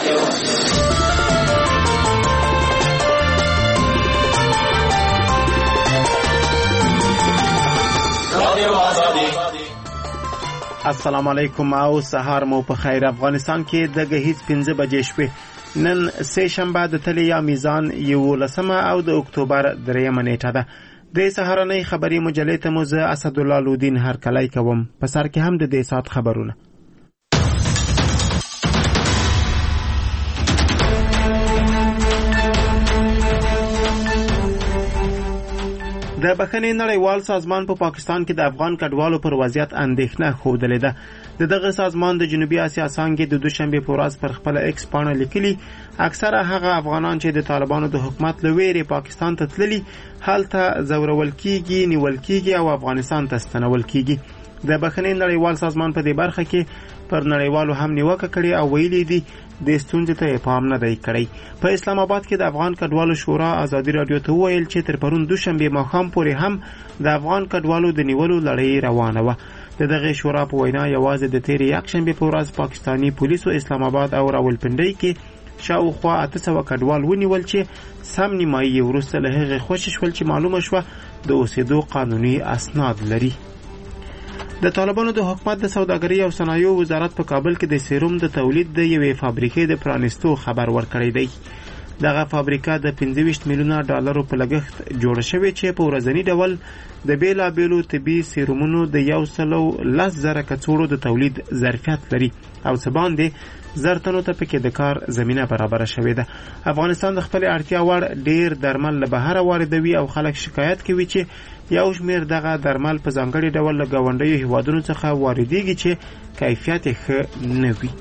السلام علیکم او سهار مو په خیر. افغانستان کې د غهیځ 5 بجې شوې. نن سه شنبه د تلیا میزان 11 او د اکتوبر 3 نیټه ده. د سهارنۍ خبري مجلې ته مو زه اسد الله لودین هرکلی کوم. په سر کې هم د دې سات خبرونه. د بخښنې نړیوال سازمان په پاکستان کې د افغان کډوالو پر وضعیت اندېښنه ښودلې ده. دغه سازمان د جنوبي اسیا څانګې د دوشنبه په ورځ پر خپل ایکس پاڼه لیکلي اکثره هغه افغانان چې د طالبانو د حکومت له ویرې پاکستان ته تللي هلته زورول کیږي، نیول کیږي او افغانستان ته ستنول کیږي. د بخښنې نړیوال سازمان په دې برخه کې پر نړیوالو هم نیوکه کړې او ویلي دي د ستونزې ته پام نه دی کړی. په اسلام آباد کې د افغان کډوالو شورا ازادي رادیو ته وویل چې تر پرون دوشنبه ماښام پورې هم د افغان کډوالو د نیولو لړۍ روانه وه. دغه شورا په وینا یوازې د تیرې یکشنبه په ورځ پاکستاني پولیسو اسلام آباد او راولپنډۍ کې شاوخوا 800 کډوال ونیول چې سم نیمایي وروسته له هغې خوشې شول چې معلومه شوه د اوسېدو قانوني اسناد لري. د طالبانو د حکومت د سوداګرۍ او صنایعو وزارت په کابل کې د سیروم د تولید د یوې فابریکې د پرانیستو خبر ورکړی دی. دغه فابریکه د 25 میلیونه ډالرو په لګښت جوړه شوې چې په ورځنی ډول د بیلابیلو طبي سیرومونو د 110,000 کڅوړو د تولید ظرفیت لري او څه باندې زرتنو ته پکې د کار زمینه برابره شوې ده. افغانستان د خپل اړتیا وړ ډیر درمل له بهر واردوي او خلک شکایت کوي چې یو شمیر دغه درمل په ځانګړي ډول له ګاونډیو هیوادونو څخه واردېږي چې کیفیت یې ښه نه وي.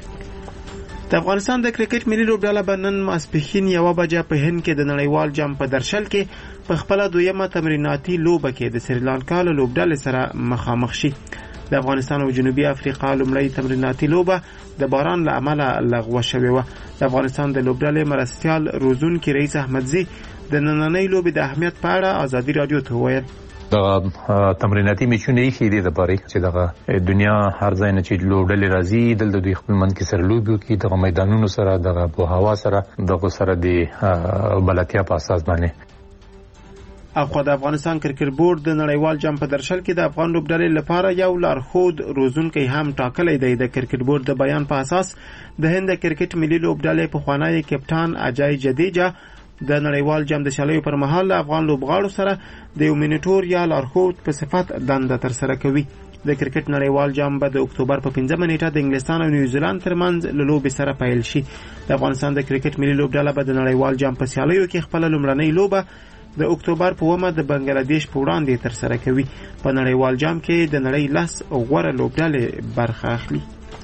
د افغانستان د کرکټ ملي لوبډله به نن ماسپښین 1 بجه په هند کې د نړیوال جام په درشل کې په خپله دویمه تمریناتي لوبه کې د سریلانکا له لوبډلې سره مخامخ شي. د افغانستان او جنوبي افریقا لومړی تمریناتي لوبه د باران له امله لغوه شوې وه. د افغانستان د لوبډلې مرستیال روزونکي رئیس احمدزي د نننۍ لوبې د اهمیت په اړه ازادي رادیو ته وویل. دغه تمریناتي میچونه یې خېدي د پاره چې دغه دنیا هر ځای نه چې لوبډلې راځي دلته دوی خپل من کې سره لوبي کوي دغه میدانونو سره دغه په هوا سره دغه سره د بلاتیا په اساس باندې. خو د افغانستان کرکټ بورډ د نړیوال جام په درشل کې د افغان لوبډلې لپاره یو لارښود روزونکی هم ټاکلی دی. د کرکټ بورډ د بیان په اساس د هند کرکټ ملي لوبډلې پخوانی کپټان اجای جدیجا د نړیوال جام د شالیو پر مهال افغان لوبغاړو سره د یو مینیټور یا لارښود په صفت دنده ترسره کوي. د کرکټ نړیوال جام به د اکتوبر په 5 نیټه د انګلستان او نیوزیلند ترمنځ له لوبې سره پیل شي. د افغانستان د کرکټ ملي لوبډله به د نړیوال جام په شالیو کې خپل لومړنۍ لوبه د اکتوبر په 1 د بنگلاديش په وړاندې ترسره کوي. په نړیوال جام کې د نړۍ 10 غوره لوبډلې برخه اخلي.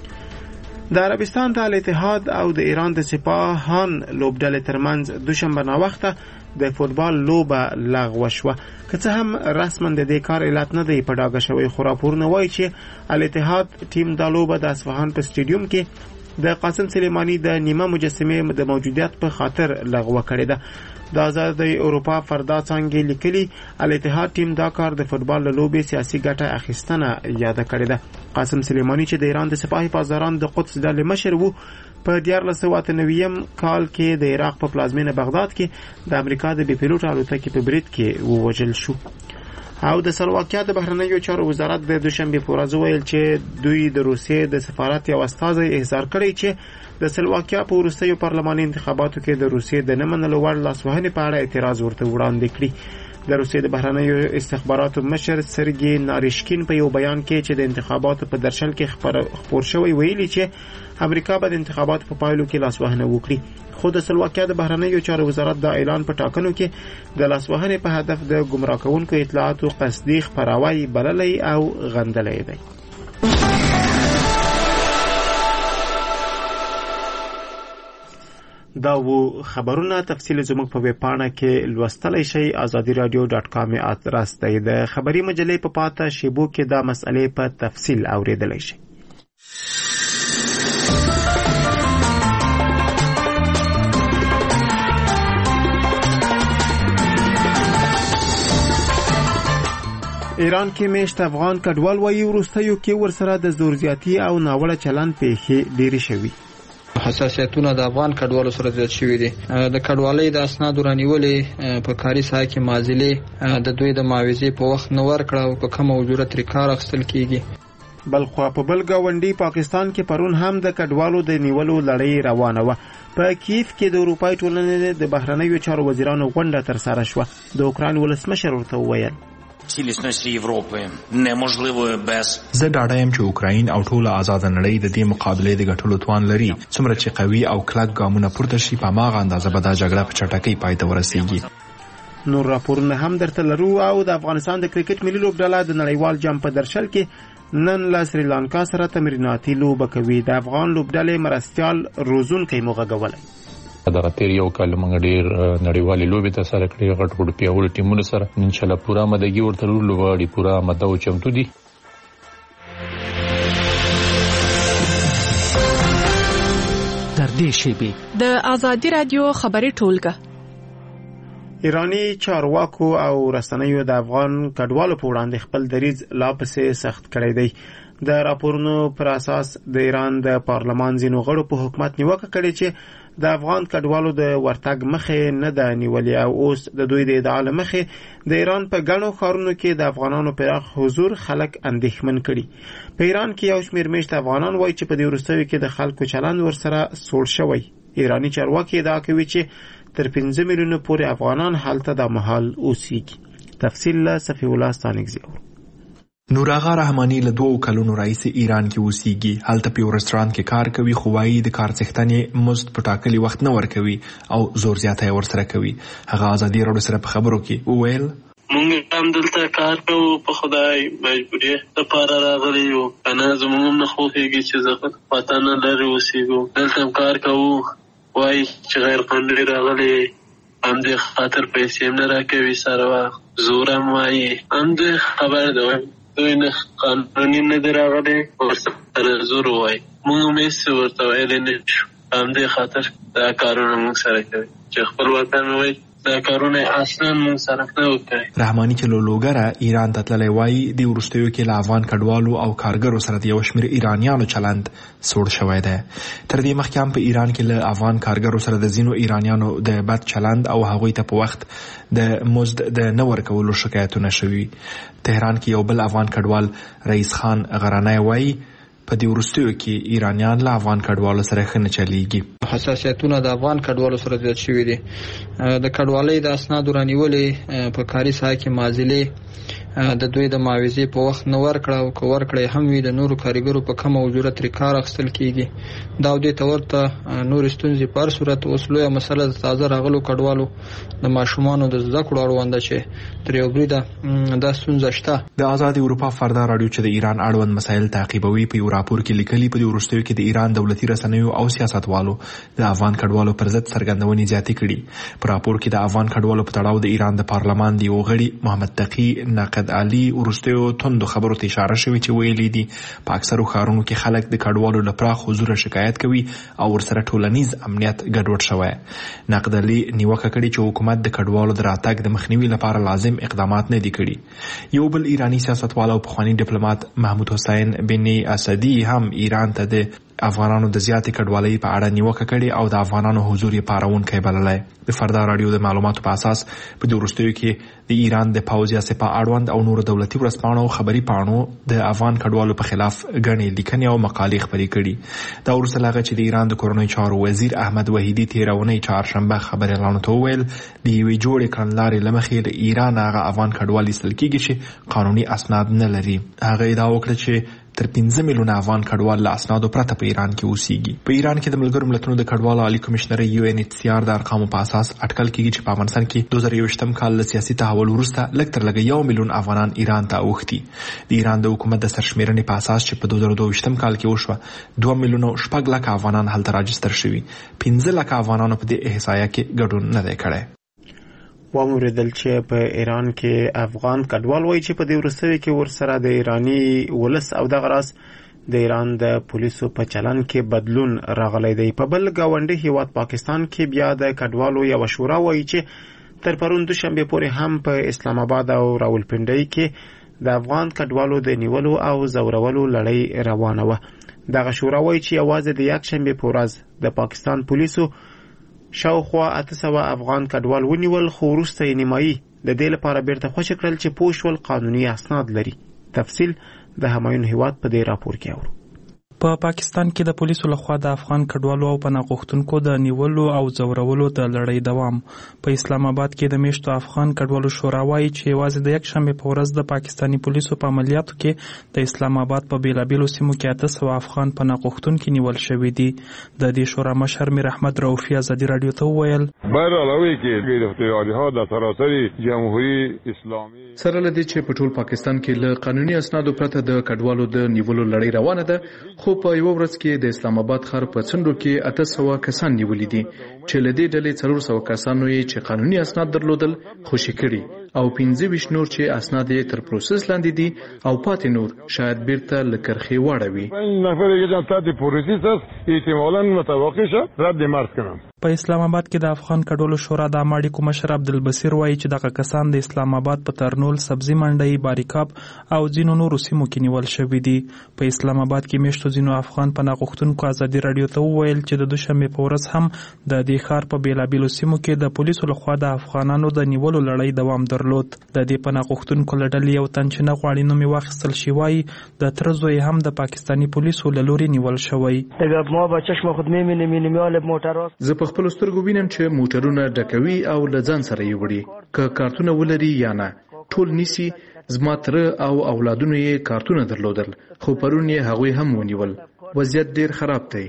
د عربستان د الاتحاد او د ایران د سپاهان لوبډلې ترمنځ دوشنبه ناوخته د فوتبال لوبه لغوه شوه. که څه هم رسما د دې کار علت نه دی په ډاګه شوی، خو راپورونه وایي چې الاتحاد ټیم د لوبه د اصفهان په سټیډیوم کې د قاسم سلیمانی د نیمه مجسمه د موجودیت په خاطر لغوه کړې ده. د آزادۍ اروپا فردا څانګې لیکلي الاتحاد ټیم دا کار د فوتبال له لوبې سیاسي ګټه اخیستنه یاده کړې ده. قاسم سلیمانی چې د ایران د سپاهي پاسداران د قدس ډلې مشر وو، په 1999 کال کې د عراق په پلازمینه بغداد کې د امریکا د بي پیلوټ الوتکې په برید کې ووژل شو. او د سلواکیا د بهرنیو چارو وزارت د دوشنبه په ورځ ویل چې دوی د روسیې د سفارت یو استازی احضار کړی چې د سلواکیا په وروستیو پارلماني انتخاباتو کې د روسیې د نه منلو وړ لاسوهنې په اړه اعتراض ورته وړاندې کړی. د روسیې د بهرنیو استخباراتو مشر سرګي ناریشکین په یو بیان کې چې د انتخاباتو په درشل کې خبر شوی ویلي چې امریکا به د انتخاباتو په پایلو کې لاسوهنه وکړي. خو د سلواکیا د بهرنیو چارو وزارت دا اعلان په ټاکنو کې د لاسوهنې په هدف د گمراه کوونکو اطلاعاتو قصدي خپراوی بللی او غندلی دی. دا وو خبرونه. تفصیل زموږ په ویب پاڼه کې لوستلی شئ. azadiradio.com ادرس دی. د خبري مجلې په پاته شیبو کې دا مسئلې په تفصیل اوریدلی شئ. ایران کې میشت افغان کډوال وایي وروستیو کې ورسره د زور زیاتی او ناوړه چلند پیښې ډېرې شوي. حساسیتونه د افغان کډوالو سره زیات شوي دي. د کډوالۍ د اسنادو رانیولې په کاري ساحه کې معادلې د دوی د معاوضې په وخت نه ورکړه او په کم اجرت ترې کار اخیستل کیږي. بلخوا په بل ګاونډي پاکستان کې پرون هم د کډوالو د نیولو لړۍ روانه وه. په کیف کې د اروپای ټولنې د بهرنیو چارو وزیرانو غونډه ترسره شوه. د اوکراین ولسمشر ورته وویل цілісності Європи неможливо без زه ډاډه یم چې اوکراین او ټوله آزاد نړۍ د دې مقابلې د ګټلو توان لري. څومره چې قوي او کلک ګامونه پورته شي په هماغه اندازه به دا جګړه په چټکۍ پای ته ورسیږي. نور راپورونه هم درته لرو. او د افغانستان د کرکټ ملي لوبډله د نړیوال جام په درشل کې نن له سریلانکا سره تمریناتي لوبه کوي. د افغان لوبډلې مرستیال روزونکی موغږولی دغه تیر یو کال موږ ډیر نړیوالې لوبې ته سره کړې غټ غټ پیاوړي ټیمونو سره ان شاء الله پوره آمادګي ورته لرو پوره آماده او چمتو دي. در دې شیبې د آزادي رادیو خبري ټولګه ایرانی چارواکو او رسنیو د افغان کډوالو په وړاندې خپل دریځ لا پسې سخت کړی دی. د راپورونو پر اساس د ایران د پارلمان ځینو غړو په حکومت نیوکه کړې چې د افغان کډوالو د ورتګ مخه نه ده نیولې او اوس د دوی د ادعا مخه د ایران په ګڼو ښارونو کې د افغانانو پراخ حضور خلک اندېښمن کړي. په ایران کې یو شمېر میشت افغانان وایي چې په دې وروستیو کې د خلکو چلند ورسره سوړ شوی. ایرانی چارواکي ادعا کوي چې تر 5 میلیونه پورې افغانان هلته د مهال اوسېږي. تفصیل له صفی الله ستانکزی. نوراغا رحمانی له 2 کلونو راهیسې ایران کې اوسېږي. هلته په رستورانت کې کار کوي خو وايي د کار څښتنې مزد په ټاکلي وخت نه ورکوي او زور زیاتی ورسره کوي. هغه ازادي راډیو سره په خبرو کې وویل مونږ هم دلته کار کوو په خدای مجبورې لپاره راغلي یو کنه زموږ نه خوښېږي چې زه وطن لرې اوسېږو دلته هم کار کوو وایي چې غیر قانوني راغلي همدې خاطر پیسې هم نه راکوي سره وخت زور هم وایي همدې خبر ده دوی نه قانوني نه دی راغلی ورسره زور وایي مونږ هم هېڅ ورته ویلی نه شو همدې خاطر دا کارونه مونږ سره کوي چې خپل وطن وایي دا کارونه اصلا مونږ سره نه وکړي. رحماني چې لوګره ایران ته تللی وایي د وروستیو کې له افغان کډوالو او کارګرو سره د یو شمېر ایرانیانو چلند سوړ شوی دی. تر دې مخکې هم په ایران کې له افغان کارګرو سره د ځینو ایرانیانو د بد چلند او هغوی ته په وخت د مزد د نه ورکولو شکایتونه شوي. تهران کې یو بل افغان کډوال رئیس خان غرانی وایي په دې وروستیو کې ایرانیان له افغان کډوالو سره ښه نه چلیږي. حساسیتونه د افغان کډوالو سره زیات شوي دي. د کډوالۍ د اسنادو رانیولې په کاري ساحه کې معادلې د دوی د معاوضې په وخت نه ورکړه او که ورکړی هم وي د نورو کارګرو په کم اجرت ترې کار اخیستل کیږي. دا دې ته ورته نورې ستونزې په هر صورت اوس لویه مسله د تازه راغلو کډوالو د ماشومانو د زده کړو اړونده چې تر یو بریده دا ستونزه شته. د آزاد اروپا فردا راډیو چې د ایران اړوند مسایل تعقیبوي په یو راپور کې لیکلي په دې وروستیو کې د ایران دولتي رسنیو او سیاستوالو د افغان کډوالو پر ضد څرګندونې زیاتې کړي. په راپور کې د افغان کډوالو په تړاو د ایران د پارلمان د یو غړي محمد تقي نقد علي وروستیو توندو خبرو ته اشاره شوې چې ویلي دي په اکثرو ښارونو کې خلک د کډوالو له پراخ حضوره شکایت کوي او ورسره ټولنیز امنیت ګډوډ شوی. نقد علي نیوکه کړې چې حکومت د کډوالو د راتګ د مخنیوي لپاره لازم اقدامات نه دي کړي. یو بل ایرانی سیاستوال او پخوانی ډیپلوماټ محمود حسین بن اسدي هم ایران ته د افغانانو د زیاتې کډوالۍ په اړه نیوکه کړې او د افغانانو حضور یې پارونکی بللی. د فردا راډیو د معلوماتو په اساس په دې وروستیو کې د ایران د پوځ یا سپاه اړوند او نورو دولتي ورځپاڼو او خبري پاڼو د افغان کډوالو په خلاف ګڼې لیکنې او مقالې خپرې کړي. دا وروسته له هغه چې د ایران د کورنیو چارو وزیر احمد وحیدي تېره اونۍ چهارشنبه خبریالانو ته وویل د یوې جوړې کړنلارې له مخې له ایران هغه افغان کډوال ایستل کېږي چې قانوني اسناد نه لري. هغه ادعا وکړه چې تر 15 میلیونه افغان کډوال له اسنادو پرته په ایران کې اوسېږي. په ایران کې د ملګرو ملتونو د کډوالو عالی کمشنرۍ UNHCR د ارقامو په اساس اټکل کېږي چې په افغانستان کې 2021م کال له سیاسي تحول وروسته لږ تر لږه 1 میلیون افغانان ایران ته اوښتي. د ایران د حکومت د سرشمېرنې په اساس چې په 2022م کال کې وشوه 2 میلیونه 6 لک افغانان هلته راجستر شوي. 15 لک افغانانو په دې احصایه کې ګډون نه دی کړی. واوریدل چې په ایران کې افغان کډوال وایي چې په دې وروستیو کې ورسره د ایرانی ولس او دغه راز د ایران د پولیسو په چلن کې بدلون راغلی دی. په بل ګاونډي هیواد پاکستان کې بیا د کډوالو یوه شورا وایي چې تر پرون دوشنبه پورې هم په اسلام آباد او راولپنډۍ کې د افغان کډوالو د نیولو او زورولو لړۍ روانه وه. دغه شورا وایي چې یوازې د یکشنبې په ورځ د پاکستان پولیسو شاوخوا 800 افغان کډوال ونیول، خو وروسته یې نیمایي د دې لپاره بیرته خوشي کړل چې پوه شول قانوني اسناد لري. تفصیل د همایون هیواد په دې راپور کې اورو. په پاکستان کې د پولیسو لخوا د افغان کډوالو او پناه غوښتونکو د نیولو او ځورولو د لړۍ دوام. په اسلام آباد کې د میشتو افغان کډوالو شورا وایي چې یوازې د یکشنبې په ورځ د پاکستاني پولیسو په عملیاتو کې د اسلام آباد په بیلابیلو سیمو کې 800 افغان پناه غوښتونکي نیول شوي دي. د دې شورا مشر میر احمد رؤفي ازادي رادیو ته وویل برعلاوه کې غیراختیارها د سراسر جمهوریت اسلامي سره لدی چې په ټول پاکستان کې له قانوني اسنادو پرته د کډوالو د نیولو لړۍ روانه ده، خو په یو ورځ کې د اسلام آباد ښار په څنډو کې 800 کسان نیولي دي چې له دې ډلې 400 کسانو یې چې قانوني اسناد درلودل خوشي کړي او 25 نور چې اسناد یې تر پروسس لاندې دي او پاتې نور شاید بیرته له کرخې واړوي. نفر یې چې تاسو پروسس احتمالاً متوقع شه رد مرز کړم. په اسلام آباد کې د افغان کډوالو شورا د اماړي مشر عبدالبصیر وایي چې دغه کسان د اسلام آباد په ترنول، سبزی منډي، باریکاب او ځینو نورو سیمو کې نیول شوي دي. په اسلام آباد کې میشتو ځینو افغان پناه غوښتونکو ازادي رادیو ته وویل چې د دوشنبې په ورځ هم د دې ښار په بیلابیلو سیمو کې د پولیسو لخوا د افغانانو د نیولو لړۍ دوام درلود. د دې پناه غوښتونکو له ډلې یو تن چې نه غواړي نوم یې واخیستل شي وایي د تره زوی هم د پاکستاني پولیسو له لوري نیول شوی. زه په خپل سترګو وینم چې موټرونه ډکوي او له ځان سره یې وړي، که کارتونه ولري یا نه ټول نیسي. زما تره او اولادونو یې کارتونه درلودل، خو پرون یې هغوی هم ونیول. وضعیت ډیر خراب دی.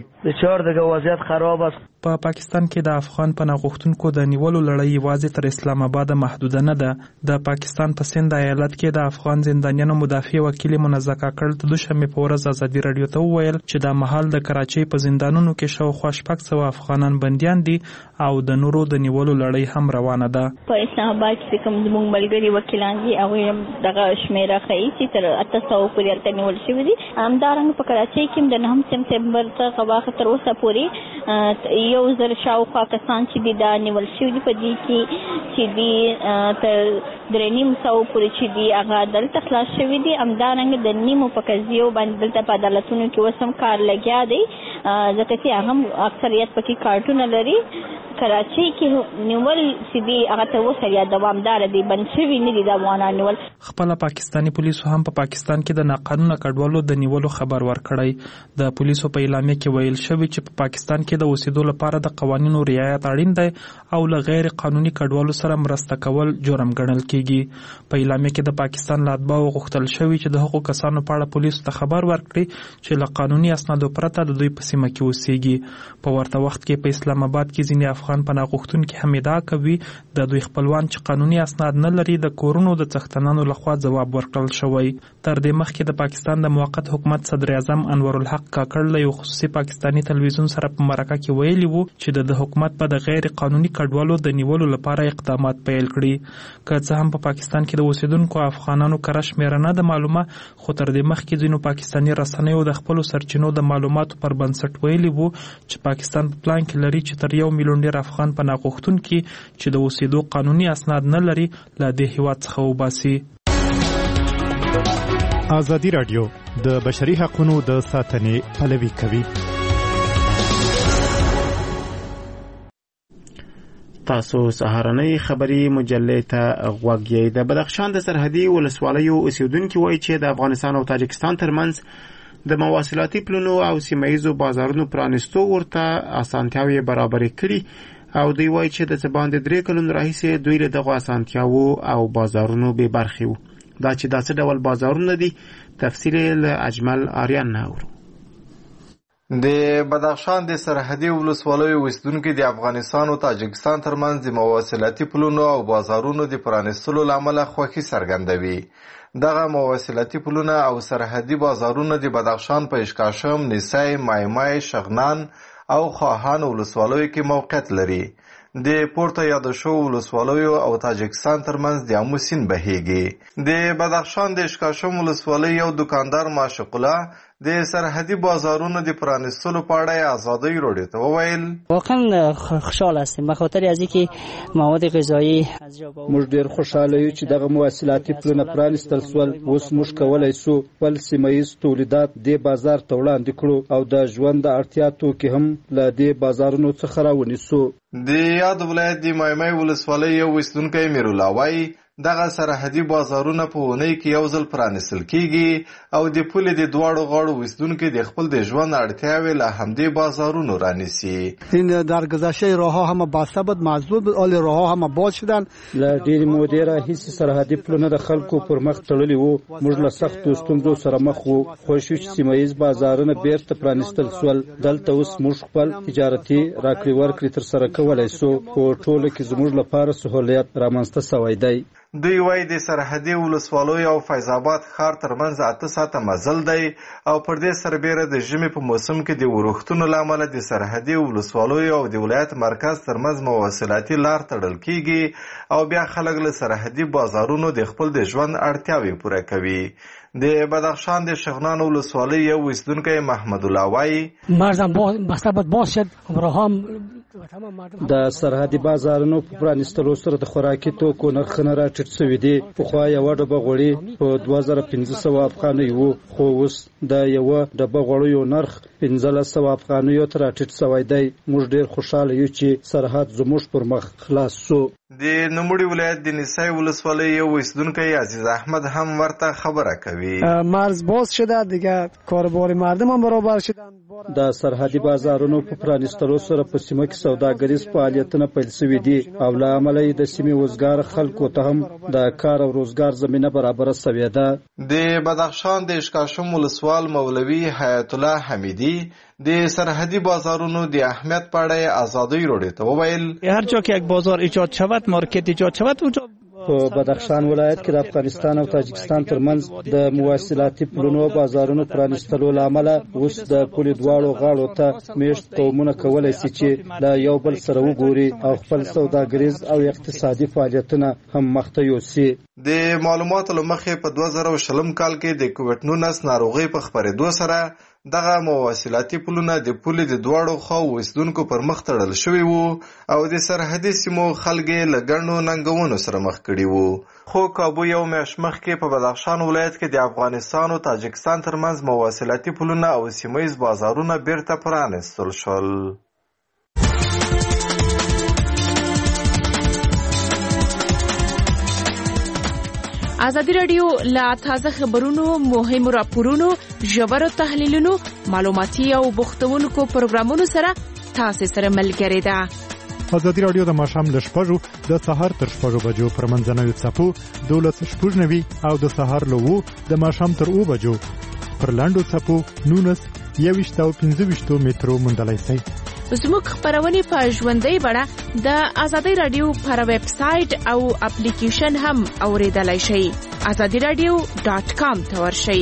وضعیت خراب است. په پاکستان کې د افغان پناه غوښتونکو د نیولو لړۍ یوازې تر اسلام آباد محدوده نه ده. د پاکستان په سند ایالت کې د افغان زندانیانو مدافع وکیل منزکه کړل د دوشنبې په ورځ ازادي رادیو ته وویل چې د مهال د کراچۍ په زندانونو کې شاوخوا 600 افغانان بندیان دي او د نورو د نیولو لړۍ هم روانه ده. په اسلام آباد کې کوم زموږ ملګري وکیلان دي هغه هم دغه شمیره ښیي چې تر 800 پورې ورته نیول شوي دي. همدارنګه په کراچۍ کې د 9 سپتمبر څخه واخه تر اوسه پورې 1000 شاوخوا کسان چې دي دا نیول شوي دي. په دې کې چې دي تر 300 پورې چې دي هغه دلته خلاص شوي دي. همدارنګه د نیمو په قضیو باندې دلته په عدالتونو کې اوس هم کار لګیا دی، ځکه چې هغه اکثریت پکې کارټونه لري. کراچۍ کې نیول چې دي هغه ته اوسه یا دوامدار دي، بند شوي نه دي د افغانانو نیول. خپل پاکستاني پولیسو هم په پاکستان کې د ناقانونه کډوالو د نیولو خبر ورکړی. د پولیسو په اعلامیه کې ویل شوی چې په پاکستان کې د اوسېدو لپاره د قوانینو رعایت اړین دی او له غیر قانوني کډوالو سره مرسته کول جرم ګڼل کیږي. په اعلامیه کې د پاکستان له اتباعو غوښتل شوی چې د هغو کسانو په اړه پولیسو ته خبر ورکړي چې له قانوني اسنادو پرته د دوی په سیمه کې اوسېږي. په ورته وخت کې په اسلام آباد کې ځینې افغان پناه غوښتونکي هم ادعا کوي د دوی خپلوان چې قانوني اسناد نه لري د کورونو د څښتنانو لخوا ځواب ورکړل شوی. تر دې مخکې د پاکستان د موقت حکومت صدر اعظم انور الحق کاکړ له یو خصوصي پاکستاني تلویزیون سره په مرکه کې ویلي وو چې د حکومت په د غیر قانوني کډوالو د نیولو لپاره اقدامات پیل کړي. که څه هم په پاکستان کې د اوسیدونکو افغانانو کره شمیره نه ده معلومه، خو تر دې مخکې ځینو پاکستاني رسنیو د خپلو سرچینو د معلوماتو پر بنسټ ویلي وو چې پاکستان په پلان کې لري چې تر 1 میلیون ډیر افغان پناه غوښتونکي چې د اوسېدو قانوني اسناد نه لري له دې هیواد څخه وباسي. ازادي رادیو د بشري حقوقو د ساتنې پلوي کوي. تاسو سهارنۍ خبري مجلې ته غوږ یې. د بدخشان د سرحدي ولسوالیو اوسیدونکي وایي چې د افغانستان او تاجکستان ترمنځ د مواصلاتي پلونو او سیمایزو بازارونو پرانیستو ورته اسانتیاوې برابرې کړي او دوی وایي چې د څه باندې 3 کلونو راهیسې دوی له دغو اسانتیاوو او بازارونو بې برخې وو. دا چې دا څه ډول بازارونه دي تفصیل له اجمل آریان نه اورو. د بدخشان د سرحدي ولسوالیو اوسیدونکي د افغانستان او تاجکستان ترمنځ د مواصلاتي پلونو او بازارونو د پرانیستلو له امله خوښي څرګندوي. دغه مواصلاتي پلونه او سرحدي بازارونه د بدخشان په اشکاشم، نیسای، مایمای، شغنان او خواهان ولسوالیو کې موقعیت لري. د پورته یاد شوو ولسوالیو او تاجکستان ترمنځ د امو سیند بهیږي. د بدخشان د اشکاشم ولسوالۍ یو دکاندار معشوق الله د سرحدي بازارونو د پرانیستلو په اړه ازادۍ راډیو ته وویل واقعا خوشحال هستیم به خاطر از اینکه مواد غذایی موږ ډیر خوشاله یو چې دغه مواصلاتي پلونه پرانیستل سول. اوس موږ کولای سو خپل سیمه‌ییز تولیدات د بازار ته وړاندې کړو او د ژوند د اړتیا توکي هم له دې بازارونو څخه راونیسو. د یاد ولایت د مایمای ولسوالۍ یو اوسیدونکی میرالله وایي دغه سرحدي بازارونه په اونۍ کې یو ځل پرانیستل کیږي او د پولې د دواړو غاړو اوسیدونکي د خپل د ژوند اړتیاوې له همدې بازارونو رانیسي. این در گذشته راهها همه بسته بود، محدود بود، حال راهها همه باز شدن. له ډېرې مودې راهیسې سرحدي پلونه د خلکو پر مخ تړلي وو. موږ له سختو ستونزو سره مخ وو. خوښ یو چې سیمه ییز بازارونه بیرته پرانیستل سول. دلته اوس موږ خپل تجارتي راکړې ورکړې ترسره کولی سو. په ټوله کې زموږ لپاره سهولیت رامنځته سوی دی. دوی وایي د سرحدي ولسوالیو او فیض آباد ښار ترمنځ 8 ساعته مزل دی او پر دې سربیره د ژمي په موسم کې د ورښتونو له امله د سرحدي ولسوالیو او د ولایت مرکز ترمنځ مواصلاتي لار تړل کیږي او بیا خلک له سرحدي بازارونو د خپل د ژوند اړتیاوې پوره کوي. د بدخشان د شغنان ولسوالۍ یو اوسیدونکی محمد الله وایي مرزم بسته بود باز شد راهم د سرحدي بازارونو په پرانیستلو سره د خوراکي توکو نرخونه راټیټ شوي دي. پخوا یوه ډبه غوړي په 2500 افغانۍ وو، خو اوس د یوه ډبه غوړیو نرخ 1500 افغانیو ته راټیټ شوی دی. موږ ډېر خوشحاله یو چې سرحد زموږ پر مخ خلاص شو. د نوموړي ولایت د نیسای ولسوالۍ یو اوسیدونکی عزیز احمد هم ورته خبره کوي. مرز باز شده دیگه کاربار مردم هم برابر شدن. د سرحدي بازارونو په پرانیستلو سره په سیمه کې سوداګریز فعالیتونه پیل شوي دي او له امله یې د سیمې وزګار خلکو ته هم د کار او روزګار زمینه برابره شوې ده. د بدخشان د اشکاشم ولسوال مولوي حیات الله حمیدی د سرحدی بازارونو د اهمیت په اړه ازادۍ راډیو ته وویل هر جا که یک بازار ایجاد شود، مارکت ایجاد شود، اونجا په بدخشان ولایت کې د افغانستان او تاجکستان ترمنځ د مواصلاتي پلونو او بازارونو پرانیستلو له امله اوس د پولې دواړو غاړو ته میشت قومونه کولی شي چې له یو بل سره وګوري او خپل سوداګریز او اقتصادي فعالیتونه هم مخته یوسي. د معلوماتو له مخې په 2020 کال کې د کووډ-19 ناروغۍ په خپرېدو سره دغه مواصلاتي پلونه د پولې د دواړو خواو اوسیدونکو پر مخ تړل شوي وو او د سرحدي سیمو خلک یې له ګڼو ننګونو سره مخ کړي وو. خو کابو یو میاشت مخکې په بدخشان ولایت کې د افغانستان او تاجکستان ترمنځ مواصلاتي پلونه او سیمه‌ییز بازارونه بیرته پرانیستل شول. ازادي راډیو له تازه خبرونو، مهمو راپورونو، ژورو تحلیلونو، معلوماتي او بوختونکو پروګرامونو سره تاسو سره ملګری ده. ازادي راډیو د ماښام له 6 د سهار تر 6 بجو پر منځنوي څپو 12:90 او د سهار له 2 د ماښام تر 2 بجو پر لاندو څپو 19 21 او 25 مترو موندلای شئ. زموږ خبرونه په ژوندۍ بڼه د ازادي رادیو پر ویب سټ او اپلیکیشن هم اوریدلای شئ. azadiradio.com ته ورشئ.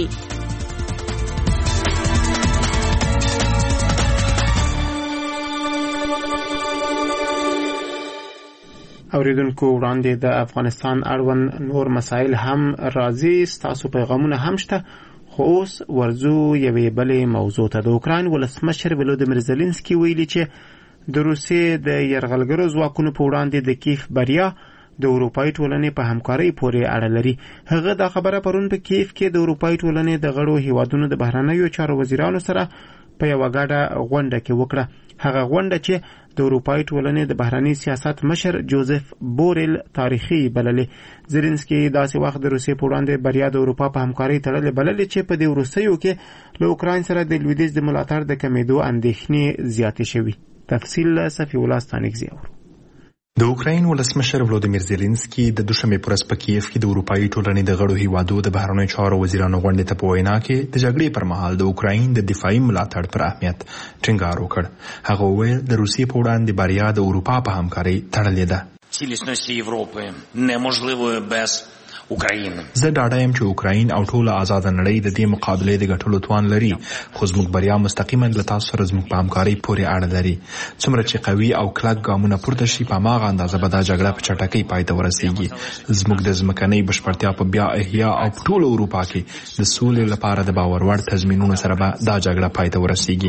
اوریدونکو وړاندې د افغانستان اړوند نور مسایل هم راځي، ستاسو پیغامونه هم شته. خو اوس ورځو یوې بلې موضوع ته. د اوکراین ولسمشر ولودیمیر زلنسکي ویلي چې د روسیې د یرغلګرو ځواکونو په وړاندې د کیف بریا د اروپایي ټولنې په همکارۍ پورې اړه لري. هغه دا خبره پرون په کیف کې د اروپایي ټولنې د غړو هیوادونو د بهرنیو چارو وزیرانو سره په یوه ګډه غونډه کې وکړه. هغه غونډه چې د اروپایي ټولنې د بهرني سیاست مشر جوزف بوریل تاریخي بللې. زلنسکي داسې وخت د روسیې په وړاندې بریا د اروپا په همکارۍ تړلې بللې چې په دې وروستیو کې له اوکراین سره د لویدیځ د ملاتړ د کمیدو اندېښنې زیاتې شوي. تفصیل صفي الله ستانکزي اورو. د اوکراین ولسمشر ولودیمیر زلنسکي د دوشنبه پر ورځ په کیف کې د اروپایي ټولنې د غړو هیوادو د بهرنیو چارو وزیرانو غونډې ته په وینا کې د جګړې پر مهال د اوکراین د دفاعي ملاتړ پر اهمیت ټینګار وکړ. هغه وویل د روسیې په وړاندې بریا د اروپا په همکارۍ تړلې ده. Цілісності Європи неможливою без України. زه ډاډه یم چې اوکراین او ټوله آزاد نړۍ د دې مقابلې د ګټلو توان لري، خو زموږ بریا مستقیما له تاسو سره زموږ په همکارۍ پورې اړه لري. څومره چې قوي او کلک ګامونه پورته شي، په هماغه اندازه به دا جګړه په چټکۍ پای ته ورسیږي. زموږ د ځمکنۍ بشپړتیا په بیا احیا او په ټوله اروپا کې د سولې لپاره د باور وړ تضمینونو سره به دا جګړه پای ته ورسیږي.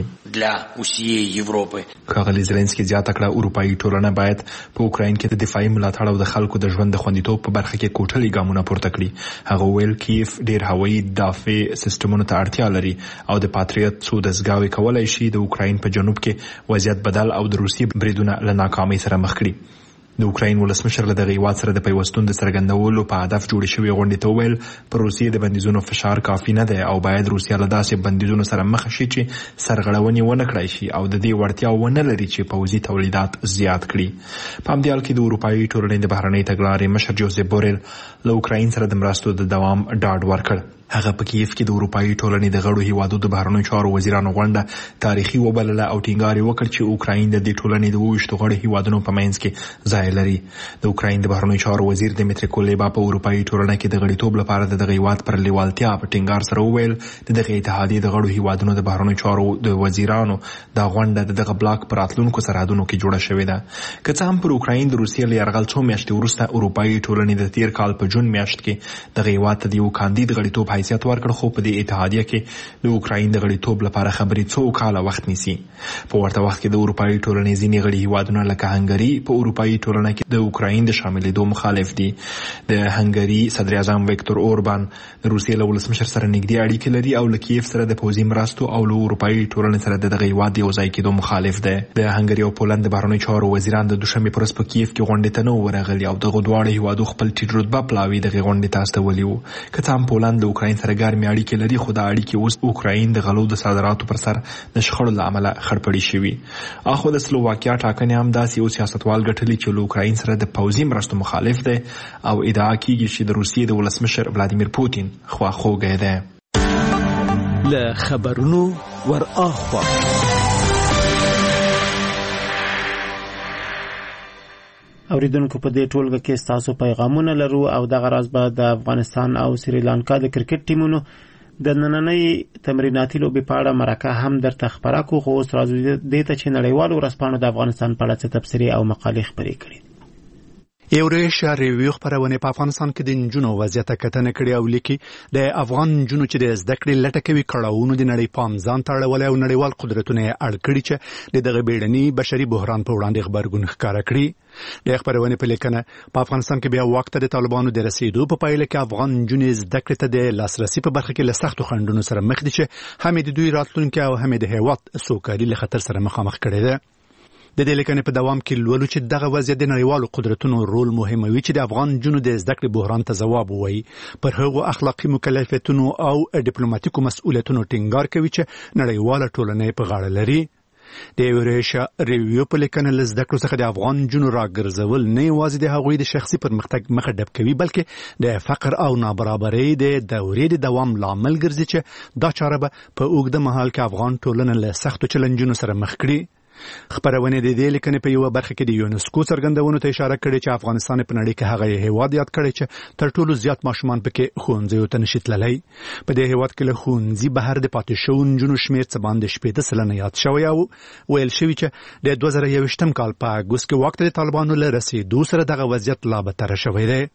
ښاغلي زيلنسکي زیاته کړه اروپایي ټولنه باید په اوکراین کې د دفاعي ملاتړ او د خلکو د ژوند د خوندیتوب په برخه کې کوټلي ګامونه پورته کړي. هغه ویل کیف ډیر هوایي دافع سیستمونو ته اړتیا لري او د پاتریوت څو دستګاوې کولای شي د اوکراین په جنوب کې وضعیت بدل او د روسي بریدونه له ناکامۍ سره مخ کړي. د اوکراین ولسمشر له دغه هیواد سره د پیوستون د څرګندولو په هدف جوړې شوې غونډې ته وویل پر روسیې د بندیزونو فشار کافي نه دی او باید روسیه له داسې بندیزونو سره مخ شي چې سرغړونې ونه کړای شي او د دې وړتیا ونه لري چې پوځي تولیدات زیات کړي. په همدې حال کې د اروپایي ټولنې د بهرنۍ تګلارې مشر جوزف بوریل له اوکراین سره د مرستو د دوام ډاډ ورکړ. هغه په کیف کې د اروپایي ټولنې د غړو هیوادو د بهرنیو چارو وزیرانو غونډه تاریخي وبلله او ټینګار وکړ چې اوکراین د دې ټولنې د 22 غړو هیوادونو په منځ کې ځای لري. د اوکراین د بهرنیو چارو وزیر دمیتری کولیبا په اروپایي ټولنه کې د غړیتوب لپاره د دغه هیواد پر لیوالتیا په ټینګار سره وویل د دغه اتحادیې د غړو هیوادونو د بهرنیو چارو د وزیرانو د غونډه د دغه بلاک پر راتلونکو سرحدونو کې جوړه شوې ده. که څه هم پر اوکراین د روسیې له یرغل څو میاشتې وروسته اروپایي ټولنې د تیر کال په جون میاشت کې دغه هیواد ته د یو کاندید غړیتوب حیثیت ورکړ، خو په دې اتحادیه کې د اوکراین د غړیتوب لپاره خبرې څو کاله وخت نیسي. په ورته وخت کې د اروپایي ټولنې ځینې غړي هیوادونه لکه هنګري په اروپایي ټولنه کې د اوکراین د شاملېدو مخالف دي. د هنګري صدر اعظم ویکتور اوربان د روسیې له ولسمشر سره نږدې اړیکې لري او له کیف سره د پوځي مرستو او له اروپایي ټولنې سره دغه هیواد یو ځای کېدو مخالف دی. د هنګري او پولند د بهرنیو چارو وزیران د دوشنبې پر ورځ په کیف کې غونډې ته نه ورغلي او دغه دواړه هیوادو خپل ټیټ رتبه پلاوي دغه غونډې ته استولي وو. که څه هم پولند د اوکراین سره ګرمې اړیکې لري، خو دا اړیکې اوس اوکراین د غلو د صادراتو پر سر د شخړو له امله خړپړې شوي. اخو د سلوواکیا ټاکنې هم داسې یو سیاستوال ګټلي چې له اوکراین سره د پوځي مرستو مخالف دی او ادعا کیږي چې د روسیې د ولسمشر ولادیمیر پوتین خواخوږی دی. له خبرونو ور اخوا اوریدونکو په دې ټولګه کې تاسو پیغامونه لرو او دغه راز به د افغانستان او سریلانکا د کرکټ ټیمونو د نننۍ تمریناتي لوبې په اړه مرکه هم درته خبره کوو. خو اوس راځو دې ته چې نړیوالو ورځپاڼو د افغانستان په اړه څه تبصرې او مقالې خپرې کړي. ایوریشیا ریویو خبرونه په افغانستان کې د نجونو وضعیت کتنه کړې او لیکي د افغان نجونو چې د زده کړې لټه کوي کړهونو د نړۍ پام ځان ته اړولای او نړیوال قدرتونه اړ کړي چې دغه بیړني بشري بحران په وړاندې خبرګون ښکارا کړي. د خبرونه په لیکنه په افغانستان کې بیا وخت د طالبانو د رسیدو په پایله کې افغان نجونې زده کړې ته د لاسرسي په برخه کې له سختو خنډونو سره مخ دي چې هم د دوی راتلونکي او هم د هیواد سوکالي له خطر سره مخامخ کړي ده. د دې لیکنې په دوام کې لولو چې دغه وضعیت د نړیوالو قدرتونو رول مهموي چې د افغان جنونو د زده کړې بحران ته ځواب ووایي، پر هغو اخلاقي مکلفیتونو او ډیپلوماټیکو مسؤلیتونو ټینګار کوي چې نړیواله ټولنه په غاړه لري. د ایوریشیا ریویو په لیکنه له زده کړو څخه د افغان جنونو راګرځول نه یوازې د هغوی د شخصي پرمختګ مخه ډب کوي، بلکې د فقر او نابرابرۍ د دورې د دوام لامل ګرځي چې دا چاره به په اوږده مهال کې افغان ټولنه له سختو چلنجونو سره مخ کړي. خبرونه د دې لیکنې په یو برخه کې د یونسکو څرګندونو ته اشاره کړې چې افغانستان په نړۍ کې هغه هیواد یاد کړی چې تر ټولو زیات ماشومان پکې ښوونځیو ته نشي تللی. په دې هیواد کې له ښوونځي بهر د پاتې شوو نجونو شمېر څه باندې 80% یاد شوی او ویل شوی چې د 2021 کال په اګوست کې وخت د طالبانو له رسیدو سره دغه وضعیت لا بدتر شوی دی.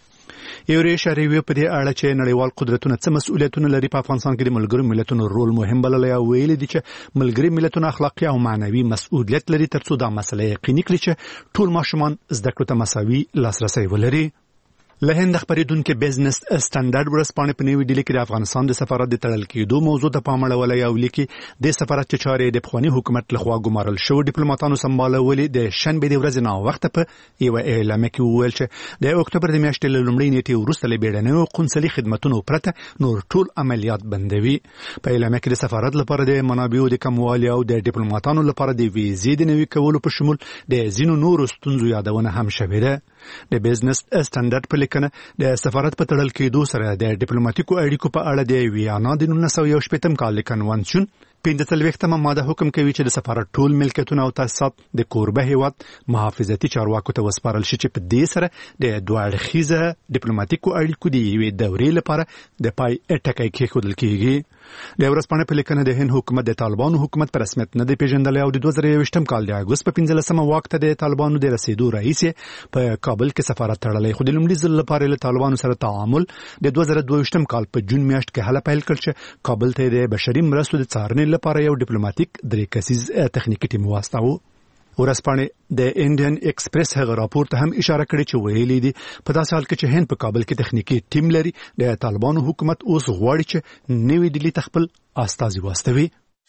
ایوریشیا ریویو په دې اړه چې نړیوال قدرتونه څه مسؤلیتونه لري په افغانستان کې د ملګرو ملتونو رول مهم بللی او ویلي دي چې ملګري ملتونه اخلاقي او معنوي مسؤلیت لري ترڅو دا مسله یقیني کړي چې ټول ماشومان زده کړو ته مساوي لاسرسی ولري. له هند خبرېدونکو بزنس سټانډرډ ورځپاڼې په نوې ډیلي کې د افغانستان د سفارت د تړل کېدو موضوع ته پام اړولی او لیکي د سفارت چې چارې د پخواني حکومت لخوا ګمارل شو ډیپلوماټانو سمبالولې د شنبې د ورځې نه وخت په یو اعلامیه کې وویل چې د اکتوبر د میاشتې له لومړۍ نیټې وروسته له بیړنیو قونسلي خدمتونو پرته نور ټول عملیات بندوي. په اعلامیه کې د سفارت لپاره د منابعو د کموالي او د ډیپلوماټانو لپاره د ویزې د نوي کولو په شمول د ځینو نورو ستونزو یادونه هم شوې ده. د بزنس سټانډرډ په لیکنه د سفارت په تړل کېدو سره د ډیپلوماټیکو اړیکو په اړه د ویانا د 1961 کال کنوانسیون 15 ماده حکم کوي چې د سفارت ټول ملکیتونه او تاسیسات د کوربه هیواد محافظتي چارواکو ته وسپارل شي چې په دې سره د دوه اړخیزه ډیپلوماټیکو اړیکو د یوې دورې لپاره د پای ټکی کېښودل کیږي. د ورځپاڼې په لیکنه د هند حکومت د طالبانو حکومت په رسمیت نه دی پیژندلی او د 2021 کال د اګوست په 15 واک ته د طالبانو د رسیدو رئیس په کابل کې سفارت تړلی، خو د لومړي ځل لپاره له طالبانو سره تعامل د 2022 کال په جون میاشت کې هله پیل کړ چې کابل ته د بشري مرستو د څارنې لپاره یو ډیپلوماټیک درې کسیز تخنیکي ټیم واستاوه. ورځپاڼې د انډین ایکسپریس هغه راپور ته هم اشاره کړې چې ویلي دي په داسې حال کې چې هند په کابل کې تخنیکي ټیم لري، د طالبانو حکومت اوس غواړي چې نوی ډیلي ته خپل استازي واستوي.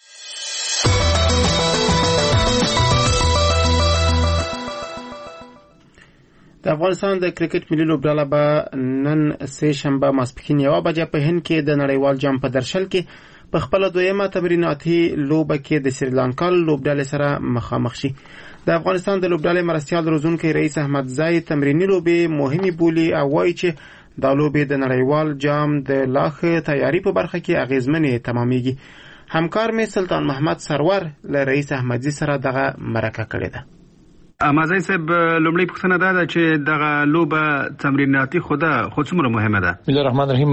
د افغانستان د کرکټ ملي لوبډله به نن سه شنبه ماسپښین 1 بجې په هند کې د نړیوال جام په درشل کې په خپل دویمه تمریناتي لوبه کې د سریلانکا لوبډلې سره مخامخ شي. د افغانستان د لوبډلې مرستیال روزونکي رئیس احمد زای تمرینی لوبې مهمه بولی او وایي چې د لوبې د نړیوال جام د لاخ تیاری په برخه کې اغیزمنې تمامېږي. همکار می سلطان محمد سرور له رئیس احمدزي سره دغه مرکه کړې ده. امازای صاحب لومړی پوښتنه دا ده چې دغه لوبه تمریناتي خو څومره مهمه ده؟ بسم الله الرحمن الرحیم.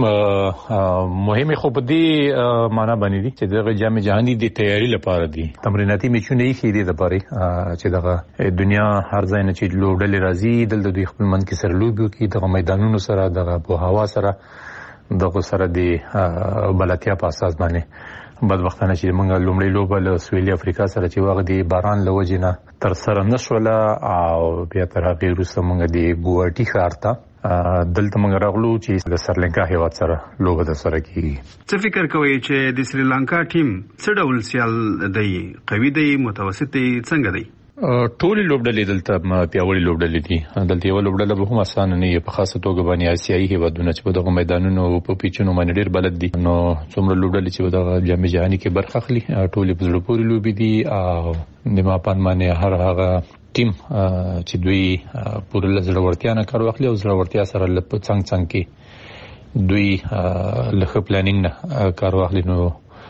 مهمه خو په دې معنا باندې دي چې دغه جام جهانی د تیاری لپاره دي. تمریناتي میچونه یې خېدي د لپاره چې دغه دنیا هر ځای نه چې لوبډلې راځي دلته دوی خپل من کې سره لوبي کوي، دغه میدانونو سره دغه په هوا سره دغه سره د بلاتیا په اساس باندې بدبختانه چې موږ لومړی لوبه له سویلي افریقا سره چې وخت دی باران لوجنه تر سره نشوله او بیا تر هغه وروسته موږ دی ګوهاټي ښار ته دلته موږ راغلو چې د سریلانکا هیواد سره لوبه د سره کیږي. څه فکر کوئ چې د سریلانکا ټیم څه ډول سیال دی؟ قوي دی، متوسط دی، څنګه دی؟ ټول لوبډلې دلته پیاوړي لوبډلې دي. دلته یو لوبډله به هم اسانه نه وي، په خاصه توګه باندې آسیایي هیوادونه چې په دغه میدانونو او په پیچونو باندې ډېر بلد دي. نو څومره لوبډلې چې په دغه جام جهاني کې برخه اخلي ټول په زړه پورې لوبې دي او د ماپان باندې هر هغه ټیم چې دوی پوره لزړه ورتیا نه کار واخلي او زړه ورتیا سره لپ څنګ کې دوی لخ پلانینګ نه کار واخلي نو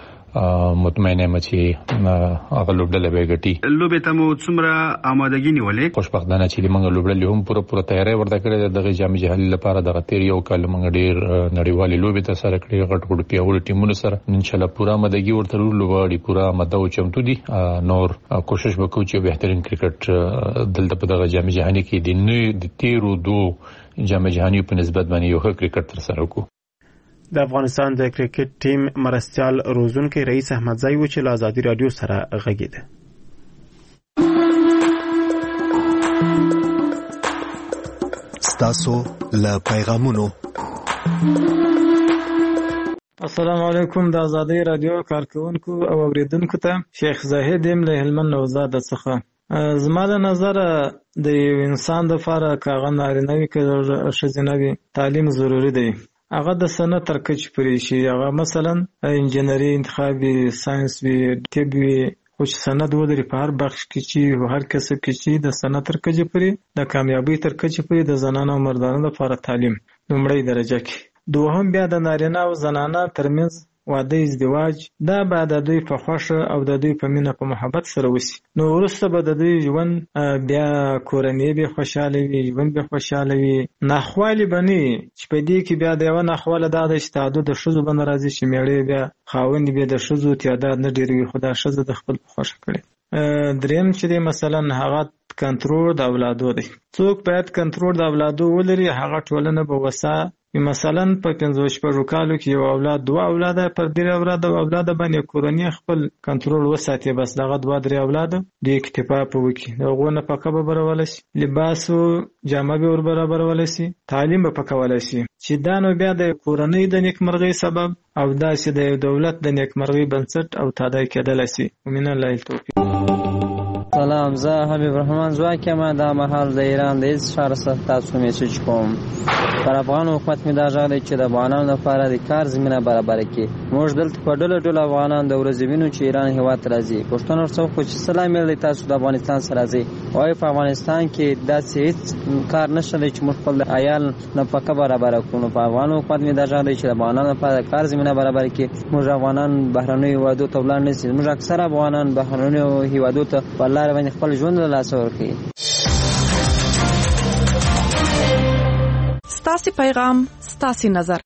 مطمئنه چې هغه لوبډله به ګټي. لوبې ته مو څومره آمادګي نیولې؟ خوشبختانه چې موږ لوبډلې هم پوره تیاری ورته کړې دغه جام جهاني لپاره دغه تیر یو کال موږ ډیر نړیوالې لوبې ته سره کړې غټ پیاوړي ټیمونو سره ان شاء الله پوره آمادګي ورته لوبړي پوره آماده او چمتو دي. نور کوشش وکړو چې بهترین کرکټ دلته په دغه جام جهاني کې د تیرو دوه جام جهاني په نسبت باندې یو ښه کرکټ تر سره وکړو. د افغانستان د کرکټ ټیم مرستیال روزونکي رئیس احمد زای و چې له ازادي رادیو سره غږیده. ستاسو له پیغامونو. السلام علیکم د ازادي رادیو کارکونکو او اوریدونکو ته شیخ زاهد یم له هلمند نوزاد څخه. زما د نظر د انسان د لپاره کاغه نارینه وي که ښځینه وي تعلیم ضروری دی. هغه د سنت تر کچې پورې شي، هغه مثلا انجینری انتخابي ساينس وي طب وي، خو چې سند ودري په هر بخش کې چې هر کسب کې چې د سنت تر کچې پورې د کامیابی تر کچې پورې د زنانو او مردانو لپاره تعلیم لومړی درجه کې. دوهم بیا د نارینه او زنانه ترمنځ واده ازدواج دا به د دوی په خوښه او د دوی په مینه په محبت سره وسی. نو وروسته به د دوی ژوند بیا کورنۍ به خوشاله وي، ژوند به خوشاله وي. ناخوالي بني چې په دې کې بیا د یو ناخواله دا د تعدد د ښځو باندې راځي چې میړې بیا خاوند به د ښځو تعداد نه ډیروي، خدا ښځه د خپل خوښه کړي. دریم چې مثلا هغه کنټرول د اولادو دی. څوک باید کنټرول د اولادو ولري، هغه ټولنه به وسه مثلا په 15 کالو کې یو اولاد دوه اولاد پر ډیر اولاد باندې کورنۍ خپل کنټرول وساتي، بس دغه دوه درې اولاد د اکتفا په وکی دغه نه پکه به برول شي، لباس او جامه به ور برابرول شي، تعلیم به پکول شي چې دا نو بیا د کورنۍ د نیکمرغي سبب او دا چې د دولت د نیکمرغي بنسټ او تادای کېدل شي. ومن الله التوفیق. سلام، زه حبیب الرحمن ځواک یم. دا مهال د ایران د هیڅ ښار څخه تاسو میسج کوم. پر افغان حکومت مې دا غږ دی چې د افغانانو لپاره د کار زمینه برابره کړي. موږ دلته په ډله افغانان د ورځې وینو چې ایران هېواد ته راځي. پوښتنه ورڅخه وکړو چې څه لامل دی تاسو د افغانستان څخه راځئ؟ وایي په افغانستان کې داسې هېڅ کار نشته دی چې موږ خپل عیال نفقه برابره کړو. نو په افغان حکومت مې دا غږ دی چې د افغانانو لپاره د کار زمینه برابره کړي. موږ افغانان بهرنیو هېوادو ته ولاړ نه شي. موږ اکثره افغانان بهرنیو هېوادو ته په لاره باندې خپل ژوند له لاسه ورکوي. ستاسو پیغام، ستاسو نظر.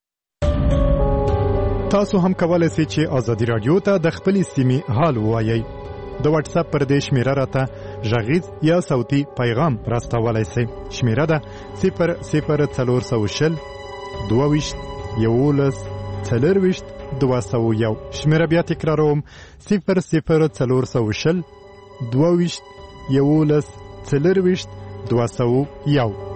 تاسو هم کولای شئ چې آزادي رادیو ته د خپل سیمې حال ووایئ. د واتس اپ پر دې شمیره راته غږیز یا صوتي پیغام راستولای شئ. شمیره ده 00420 22 11 40 201. شمیره بیا تکراروم 00420 22 11 40 201.